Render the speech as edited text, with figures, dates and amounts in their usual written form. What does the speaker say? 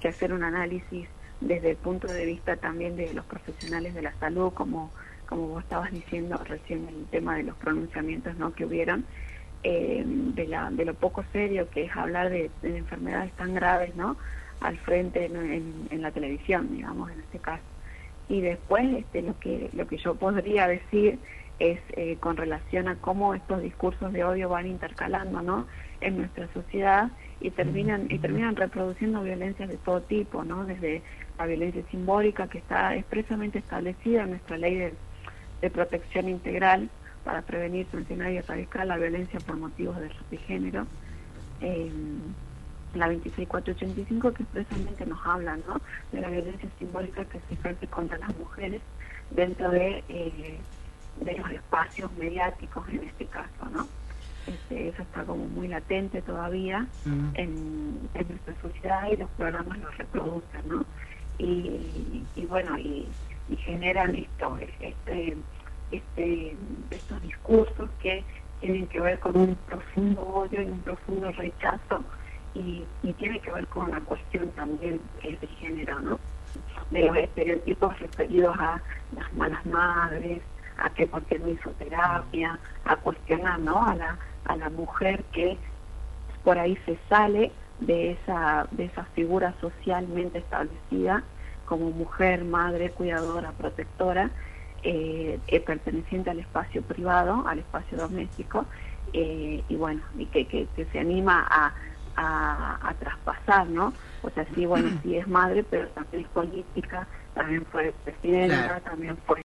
que hacer un análisis desde el punto de vista también de los profesionales de la salud, como vos estabas diciendo recién, el tema de los pronunciamientos, ¿no?, que hubieron, de lo poco serio que es hablar de enfermedades tan graves, ¿no?, al frente en la televisión, digamos, en este caso. Y después lo que yo podría decir es con relación a cómo estos discursos de odio van intercalando, ¿no?, en nuestra sociedad y terminan reproduciendo violencias de todo tipo, ¿no?, desde la violencia simbólica, que está expresamente establecida en nuestra ley de protección integral para prevenir, sancionar y erradicar la violencia por motivos de raza y género, la 26485, que expresamente nos habla, ¿no?, de la violencia simbólica que se ejerce contra las mujeres dentro de los espacios mediáticos, en este caso, ¿no? Eso está como muy latente todavía en nuestra sociedad, y los programas lo reproducen, ¿no? Y bueno, y generan estos discursos que tienen que ver con un profundo odio y un profundo rechazo, y tiene que ver con la cuestión también que es de género, ¿no?, de los estereotipos referidos a las malas madres, a que por qué no hizo terapia, a cuestionar, ¿no?, a la mujer que por ahí se sale de esa figura socialmente establecida como mujer, madre, cuidadora, protectora, perteneciente al espacio privado, al espacio doméstico, y bueno, y que se anima a traspasar, ¿no? O sea, sí, bueno, sí es madre, pero también es política, también fue presidenta, también fue